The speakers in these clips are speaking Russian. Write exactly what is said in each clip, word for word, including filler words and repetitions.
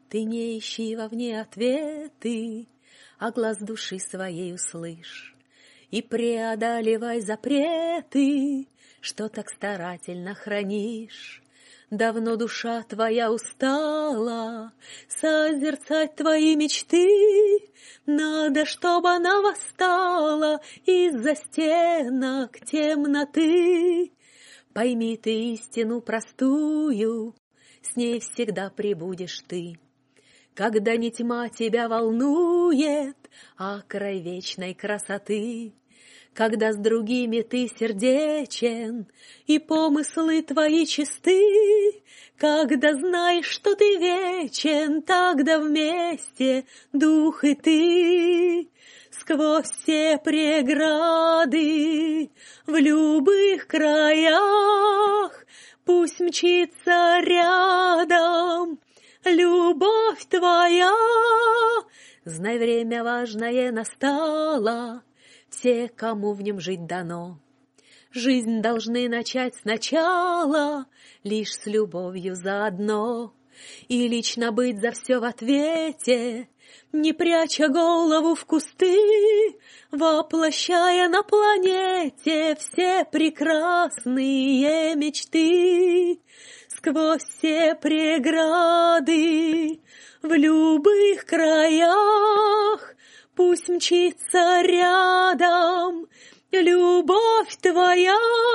Ты не ищи вовне ответы, а глаз души своей услышь. И преодолевай запреты, что так старательно хранишь. Давно душа твоя устала созерцать твои мечты. Надо, чтобы она восстала из-за стенок темноты. Пойми ты истину простую, с ней всегда пребудешь ты. Когда не тьма тебя волнует, а край вечной красоты. Когда с другими ты сердечен, и помыслы твои чисты. Когда знаешь, что ты вечен, тогда вместе дух и ты. Сквозь все преграды в любых краях пусть мчится рядом любовь твоя. Знай, время важное настало, все, кому в нем жить дано. Жизнь должны начать сначала, лишь с любовью заодно. И лично быть за все в ответе, не пряча голову в кусты, воплощая на планете все прекрасные мечты. Сквозь все преграды в любых краях пусть мчится рядом любовь твоя.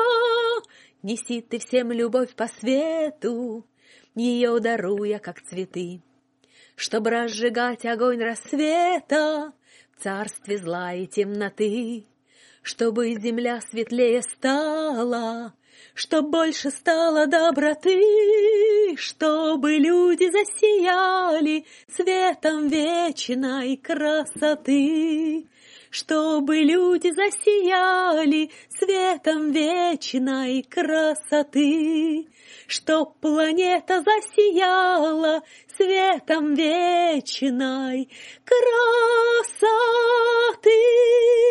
Неси ты всем любовь по свету, ее даруя, как цветы, чтоб разжигать огонь рассвета в царстве зла и темноты. Чтобы земля светлее стала, чтоб больше стало доброты, чтобы люди засияли светом вечной красоты. Чтобы люди засияли светом вечной красоты. Чтоб планета засияла светом вечной красоты.